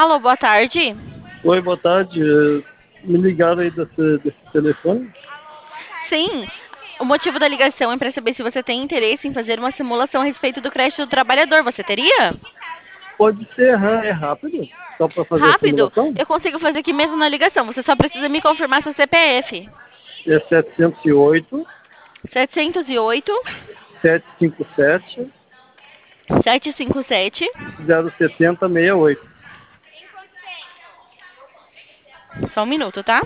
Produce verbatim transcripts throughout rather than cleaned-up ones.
Alô, boa tarde. Oi, boa tarde. Eh, Me ligaram aí desse, desse telefone? Sim, o motivo da ligação é para saber se você tem interesse em fazer uma simulação a respeito do crédito do trabalhador. Você teria? Pode ser, aham, é rápido? Só para fazer a Rápido? simulação? Eu consigo fazer aqui mesmo na ligação. Você só precisa me confirmar seu C P F. É setecentos e oito, setecentos e oito, setecentos e cinquenta e sete, setecentos e cinquenta e sete. zero setenta sessenta e oito. Só um minuto, tá?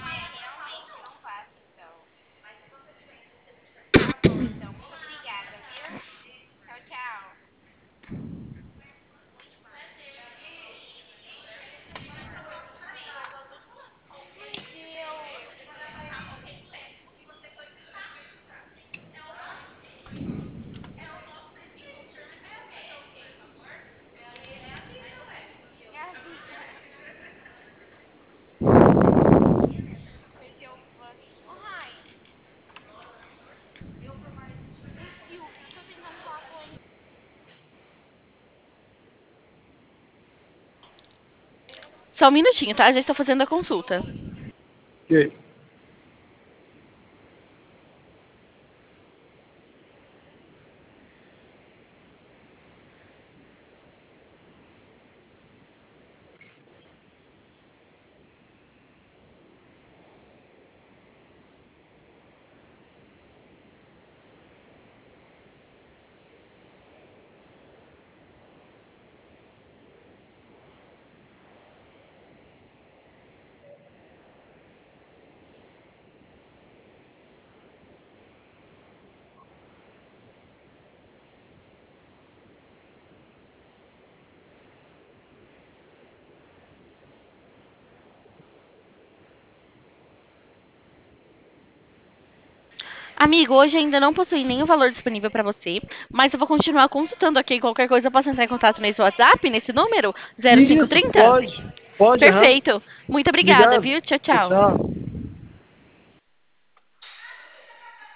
Só um minutinho, tá? Já estou fazendo a consulta. Ok. Amigo, hoje ainda não possui nenhum valor disponível para você, mas eu vou continuar consultando aqui. Qualquer coisa, eu posso entrar em contato nesse WhatsApp, nesse número? zero cinco Isso, trinta? pode. Pode, aham. Perfeito. Muito obrigada, Obrigado. viu? Tchau, Tchau, tchau. tchau.